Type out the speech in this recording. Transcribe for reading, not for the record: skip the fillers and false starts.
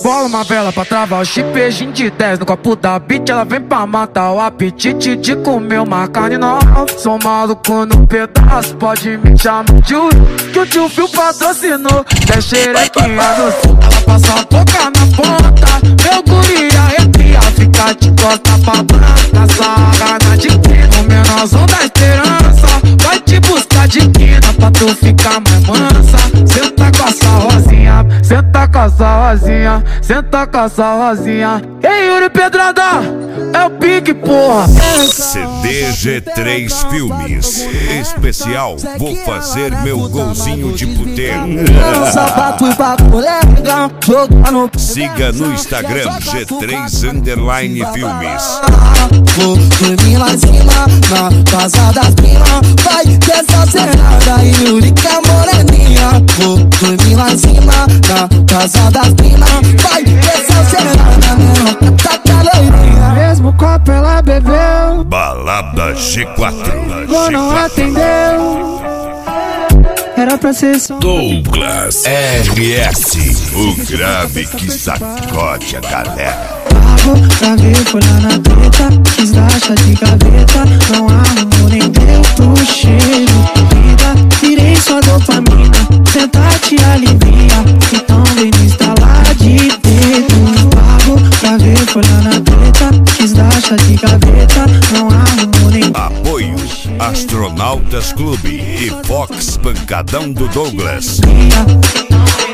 bola uma vela pra travar o chipejinho de 10 no copo da beat. Ela vem pra matar o apetite de comer uma carne nova. Sou maluco no pedaço, pode me chamar de Uri, que o tio Fio patrocinou. Tem xerequinha no sul, ela passa a boca na ponta. Meu guri arrepia, fica de costa pra branca. Sarrada de quina, o menorzão da esperança. Vai te buscar de quina pra tu ficar mais mansa. Senta com essa rosinha, senta com essa rosinha, senta com essa rosinha. Ei, Yuri Pedrada, é o pique, porra. CD G3 Filmes especial, vou fazer meu golzinho de puteiro. Siga no Instagram G3_Filmes. Vou dormir lá em cima, na casa das primas. Vai dessa cenada, Yuri que é moreninha. Vou dormir lá em cima, na casa das primas. Vai dessa cenada, não tá loirinha. Mesmo copo ela bebeu, Balada G4. ou não atendeu. Era pra ser só Douglas RS, o grave que sacode a galera. pago pra ver folha na treta. Quis dar chá de gaveta, não arrumou nem deu pro cheiro. Vida, virei sua dopamina, senta te alivia. Então vem me instalar de dedo. Pago pra ver folha na treta. Quis dar chá de gaveta, não arrumou nem. Apoio Astronautas Clube e Fox Pancadão do Douglas. Dia.